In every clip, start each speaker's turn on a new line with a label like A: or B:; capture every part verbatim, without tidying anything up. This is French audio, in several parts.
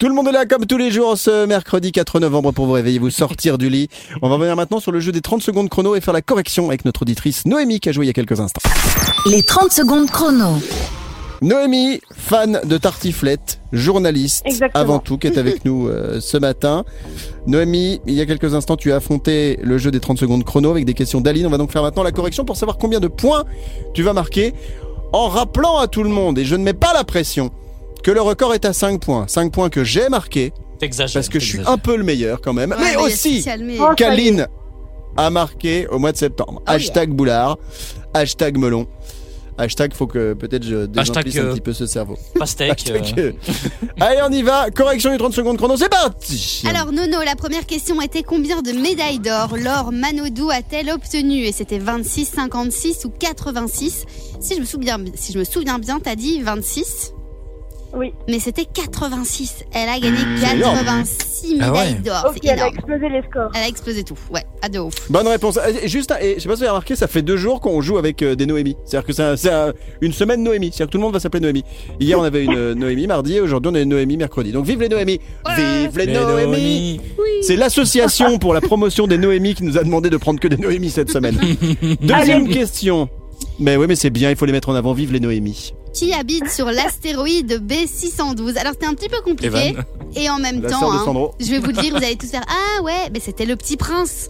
A: Tout le monde est là comme tous les jours ce mercredi quatre novembre pour vous réveiller, vous sortir du lit. On va revenir maintenant sur le jeu des trente secondes chrono et faire la correction avec notre auditrice Noémie qui a joué il y a quelques instants.
B: Les trente secondes chrono.
A: Noémie, fan de tartiflette, journaliste
C: Exactement.
A: avant tout, qui est avec nous euh, ce matin. Noémie, il y a quelques instants, tu as affronté le jeu des trente secondes chrono avec des questions d'Aline. On va donc faire maintenant la correction pour savoir combien de points tu vas marquer en rappelant à tout le monde, et je ne mets pas la pression, que le record est à cinq points. cinq points que j'ai marqués,
D: T'exagères.
A: parce que je suis
D: t'exagères.
A: un peu le meilleur quand même.
E: Ouais,
A: mais
E: il y a
A: aussi
E: spécial, mais-
C: Oh, ça y est.
A: qu'Aline a marqué au mois de septembre.
E: Oh,
A: hashtag boulard, hashtag melon. Hashtag, faut que peut-être je désemplisse
D: Hashtag,
A: un
D: euh,
A: petit peu ce cerveau.
D: Pastèque.
A: Hashtag,
D: euh,
A: euh. Allez, on y va. Correction du trente secondes chrono, c'est parti.
E: Alors Nono, la première question était combien de médailles d'or Laure Manodou a-t-elle obtenu? Et c'était vingt-six, cinquante-six ou quatre-vingt-six. Si je me souviens, si je me souviens bien, t'as dit vingt-six,
C: Oui.
E: mais c'était quatre-vingt-six. Elle a gagné
A: C'est énorme.
E: quatre-vingt-six
D: Ah
E: médailles
D: ouais.
E: d'or.
C: Ok,
E: C'est
C: elle a
E: énorme.
C: explosé les scores.
E: Elle a explosé tout. Ouais, à de ouf.
A: Bonne réponse. Et Juste, un- et je sais pas si vous avez remarqué, ça fait deux jours qu'on joue avec euh, des Noémies. C'est-à-dire que c'est, un- c'est un- une semaine Noémie. C'est-à-dire que tout le monde va s'appeler Noémie. Hier, on avait une euh, Noémie mardi, et aujourd'hui, on a une Noémie mercredi. Donc, vive les Noémies. Vive les
D: les
A: Noémies.
D: Noémies.
A: C'est l'association pour la promotion des Noémies qui nous a demandé de prendre que des Noémies cette semaine. Deuxième
C: Allez.
A: question. Mais oui, mais c'est bien, il faut les mettre en avant. Vive les Noémies.
E: Qui habite sur l'astéroïde B six cent douze? Alors c'était un petit peu compliqué.
D: Evan.
E: Et en même
A: La
E: temps,
A: sœur de
E: hein,
A: Sandro.
E: je vais vous le dire, vous allez tous faire ah ouais, mais c'était le petit prince.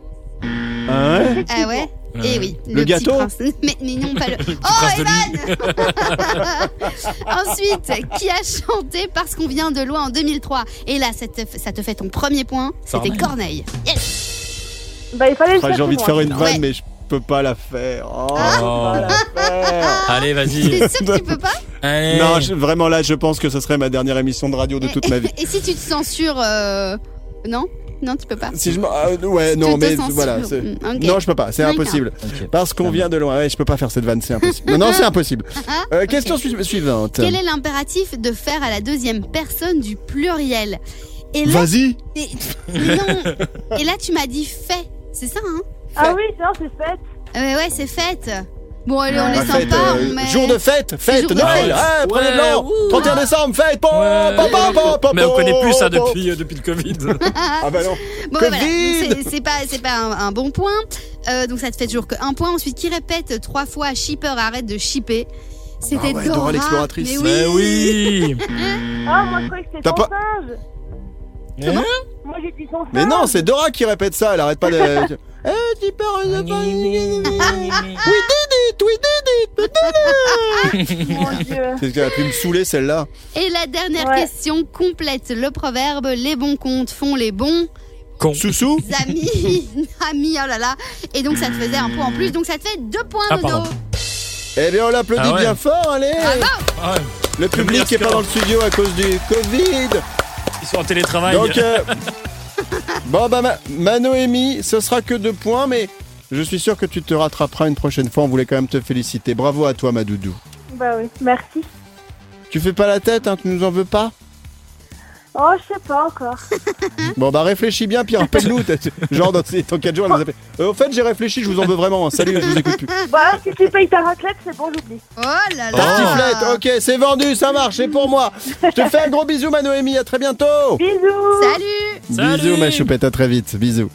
A: Ah ouais
E: Ah ouais. Et oui,
A: Le
E: petit
A: gâteau
E: prince. Mais, mais non, pas le. Oh,
D: prince de
E: Evan. Ensuite, qui a chanté Parce qu'on vient de loin en deux mille trois? Et là, ça te, ça te fait ton premier point. C'était Corneille. Yes.
C: Bah, il fallait le
A: Ah,
C: faire.
A: j'ai envie de
C: pour
A: faire
C: moi.
A: une vanne,
E: Ouais.
A: mais je peux pas la faire. Oh,
D: Oh.
A: je peux pas la faire.
D: Allez, vas-y.
E: T'es sûr que tu peux pas?
D: Allez.
A: Non, je- vraiment là, je pense que ce serait ma dernière émission de radio de toute ma vie.
E: Et si tu te censures, euh... non, non, tu peux pas.
A: Si je me- ah, ouais, non,
E: te
A: mais
E: censures.
A: voilà. c'est-
E: Mm, ok.
A: Non, je peux pas, c'est
E: D'accord.
A: impossible.
D: Ok.
A: Parce qu'on vient de loin. Ouais, je peux pas faire cette vanne, c'est impossible. Non, non, c'est impossible. Euh, question su- suivante.
E: Quel est l'impératif de faire à la deuxième personne du pluriel? Et là,
A: Vas-y.
E: et, non. Et là, tu m'as dit fait. C'est ça, hein?
C: Ah oui, non, c'est fait.
E: Euh, ouais, c'est fête. Bon, allez, on
C: Ouais.
E: est
A: Ah, fête,
E: sympa,
A: euh,
E: on met...
A: Jour de fête, fête,
E: jour de
A: Noël.
E: fête.
A: Ouais, prenez de
D: Ouais,
A: l'an.
D: ouh.
A: trente et un décembre, fête. Po,
D: Ouais.
A: po, po, po, po,
D: Mais on
A: po,
D: connaît plus ça
A: po.
D: depuis, euh, depuis le Covid.
A: Ah bah non.
E: Bon, bah, voilà.
A: Covid.
E: Donc, c'est- c'est pas, c'est pas un, un bon point. Euh, donc, ça te fait toujours que un point. Ensuite, qui répète trois fois shipper, arrête de shipper. C'était
A: Ah ouais,
E: Dora,
A: Dora l'exploratrice.
E: Mais oui.
D: Mais oui.
C: Ah, moi, je croyais que c'était
A: T'as
C: son
A: pas-
C: singe.
D: Hein
C: Moi, j'ai dit son singe.
A: Mais non, c'est Dora qui répète ça. Elle arrête pas de. Eh, tu perds le pain. We did it, we did it.
C: Mon Dieu.
A: C'est ce qu'elle a pu me saouler celle-là.
E: Et la dernière
C: Ouais.
E: question complète le proverbe les bons comptes font les bons
D: Con.
A: Soussou.
E: amis. amis, oh là là. Et donc, ça te faisait un point en plus. Donc, ça te fait deux points,
D: Ah,
E: Nono.
D: pardon.
A: Eh bien, on l'applaudit
D: Ah ouais.
A: bien fort, allez.
D: Ah ouais.
A: Le public
D: meilleur
A: est pas
D: score.
A: dans le studio à cause du Covid.
D: Ils sont en télétravail.
A: Donc, euh, bon, bah, ma, ma Noémie, ce sera que deux points, mais je suis sûr que tu te rattraperas une prochaine fois. On voulait quand même te féliciter. Bravo à toi, ma doudou.
C: Bah oui, merci.
A: Tu fais pas la tête, hein, tu nous en veux pas?
C: Oh, je sais pas encore.
A: Bon, bah, réfléchis bien, puis rappelle-nous. t'as- Genre, dans ces dans quatre jours, elle nous appelle. Euh, au fait, j'ai réfléchi, je vous en veux vraiment. hein. Salut, je vous écoute plus.
C: Bah, si tu payes ta raclette, c'est bon, j'oublie.
E: Oh là là.
A: Tartiflette, ok, c'est vendu, ça marche, c'est pour moi. Je te fais un gros bisou, ma Noémie, à très bientôt.
C: Bisous.
E: Salut.
D: Salut.
A: Bisous, ma choupette, à très vite. Bisous.